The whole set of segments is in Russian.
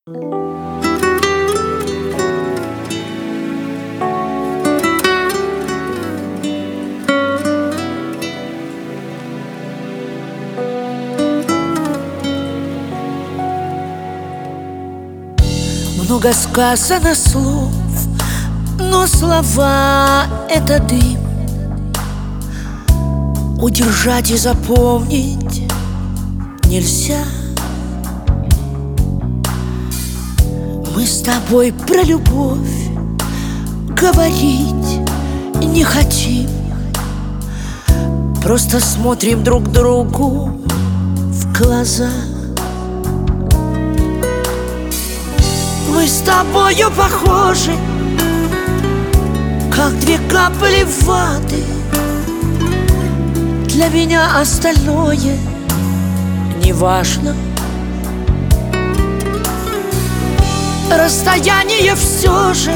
Много сказано слов, но слова — это дым. Удержать и запомнить нельзя. Мы с тобой про любовь говорить не хотим. Просто смотрим друг другу в глаза. Мы с тобою похожи, как две капли воды. Для меня остальное не важно. Расстояние все же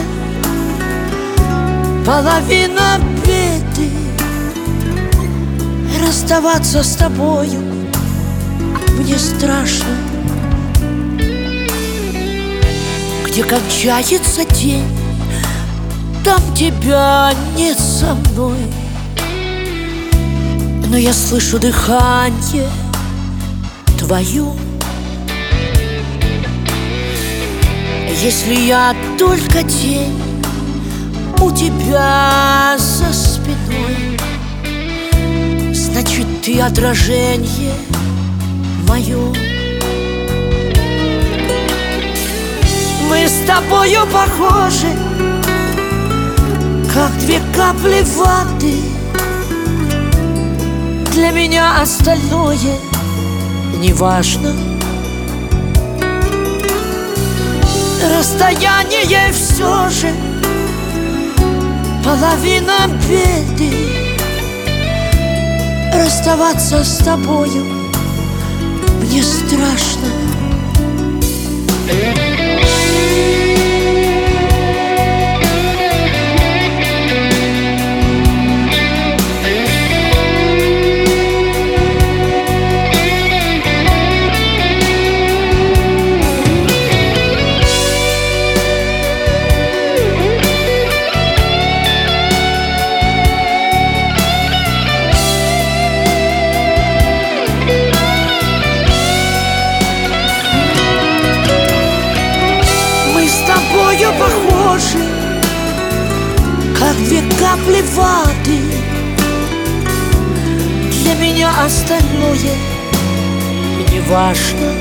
половина беды. Расставаться с тобою мне страшно. Где кончается день, там тебя нет со мной. Но я слышу дыхание твое. Если я только тень у тебя за спиной, значит, ты отражение мое. Мы с тобою похожи, как две капли воды. Для меня остальное не важно. Расстояние все же половина беды. Расставаться с тобою мне страшно. Похожи, как две капли воды. Для меня остальное не важно.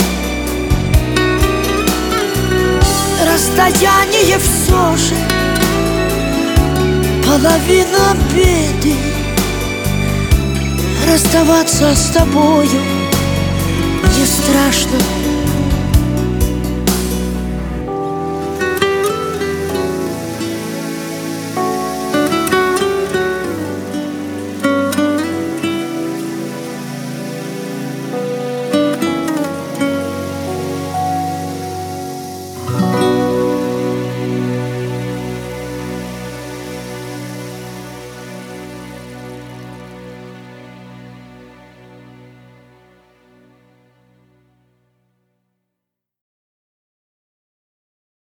Расстояние все же половина беды. Расставаться с тобою мне страшно.